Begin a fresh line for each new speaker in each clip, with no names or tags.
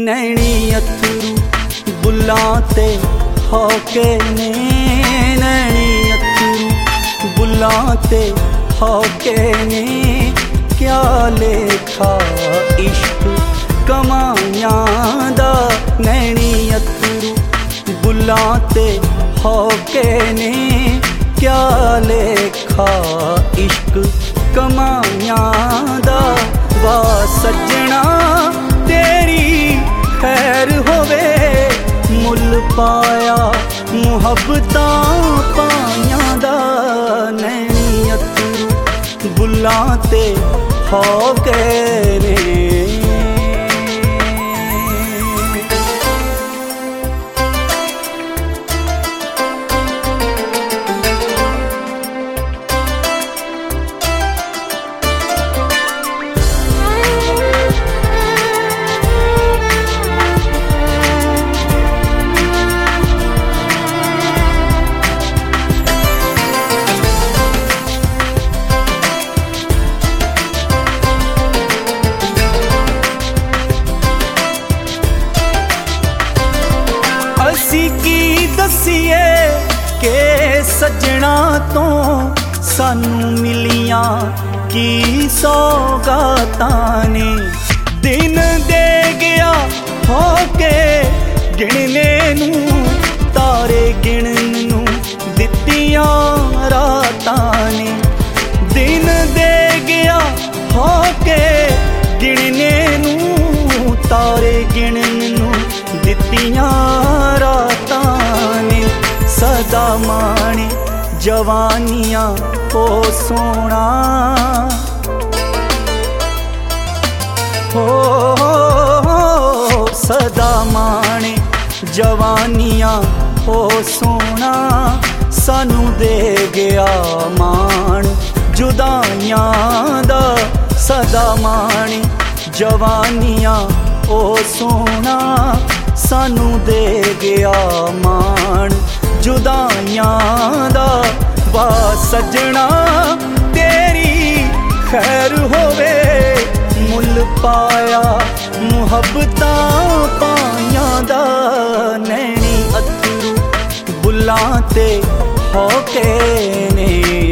नैनी अथरू बुल्लां ते हौके ने, नैनी अथरू बुल्लां ते हौके ने। क्या लेखा इश्क कमाइयां दा, नैनी अथरू बुल्लां ते हौके ने। क्या लेखा इश्क कमाइयां दा। वाह सज्जणा तेरी खैर होवे, मुल पाया मुहब्बतां पाइयां दा। नैनी अथरू बुल्लां ते हौके ने। की दसीए के सजना तो सानू मिलियां की सौगातां ने। दिन दे गया होके गिणने नू, तारे गिणन नू दित्तियां रातां ने। दिन दे गया होके गिणने नू, तारे गिणन नू दित्तियां रातां ने। सदा माणे जवानियां ओ सोना, हो सदा माणे जवानियां ओ सोना। सानू दे गया मान जुदाइयां दा, सदा माणे जवानियां ओ सोना। सानू दे गया मान जुदाइयां दा। वाह सज्जणा तेरी खैर होवे, मुल पाया मुहब्बतां पाइयां दा। नैनी अथरू बुल्लां ते हौके ने।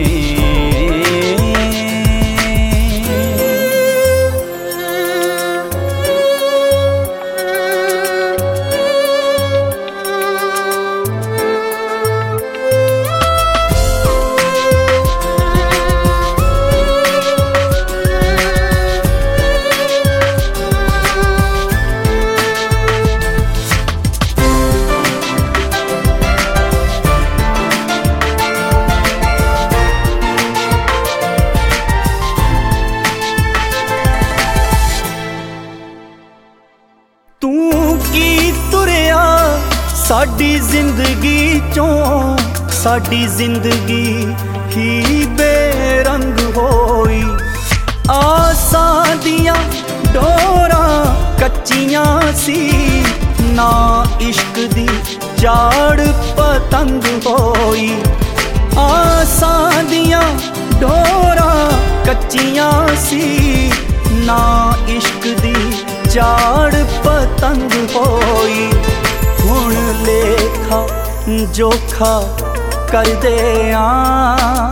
साडी जिंदगी चों साडी जिंदगी ही बेरंग होई। आसां दियां डोरां कच्चियां सी, ना इश्क दी जाड़ पतंग होई। आसां दियां डोरां कच्चियां सी, ना इश्क दी जाड़ पतंग होई। हुण लेखा जोखा कर दे आ,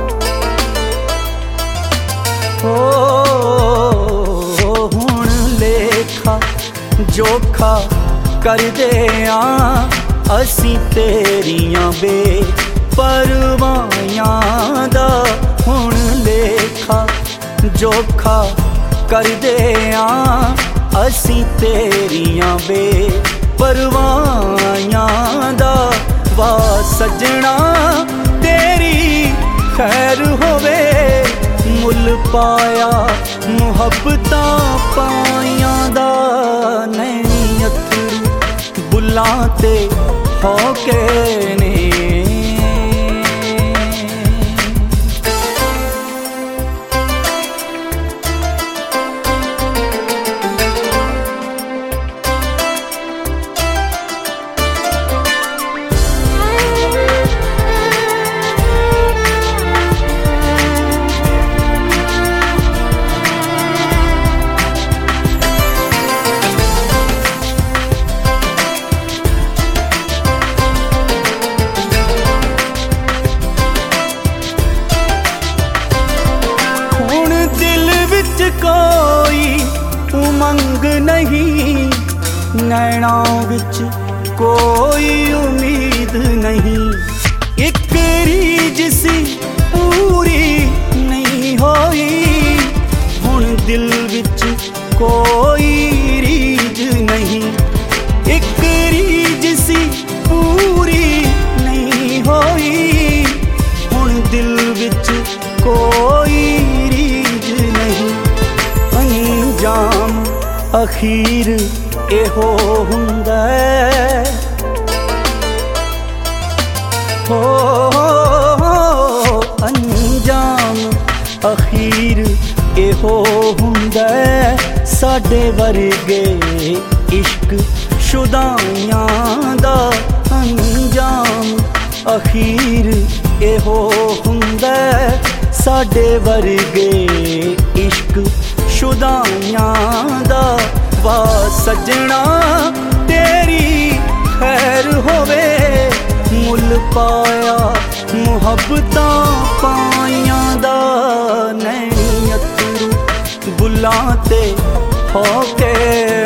हो हुण लेखा जोखा कर दे आ। असी तेरियां बेपरवाहियां दा, हुण लेखा जोखा कर दे आ। असी तेरियां परवाहियां दा। वाह सज्जणा तेरी खैर होवे, मुल पाया मुहब्बतां पाइयां दा। नैनी अथरू बुल्लां ते हौके ने। विच कोई उमंग नहीं, नैना विच कोई उम्मीद नहीं। एक रीज सी पूरी नहीं होई, हुण दिल विच कोई रीज नहीं। एक रीज सी पूरी नहीं होई, हुण दिल विच कोई रीज नहीं। अंजाम अखीर एहो हुंदा है, हो अंजाम अखीर एहो हुंदा है। साडे वर्गे इश्क शुदाइयां दा अंजाम अखीर एहो हुंदा है। साडे वर्गे इश्क शुदाइयां दा। वा सजना तेरी खैर होवे, मुल पाया मुहब्बतां पाइयां दा। नैनी अतरू बुलां ते होके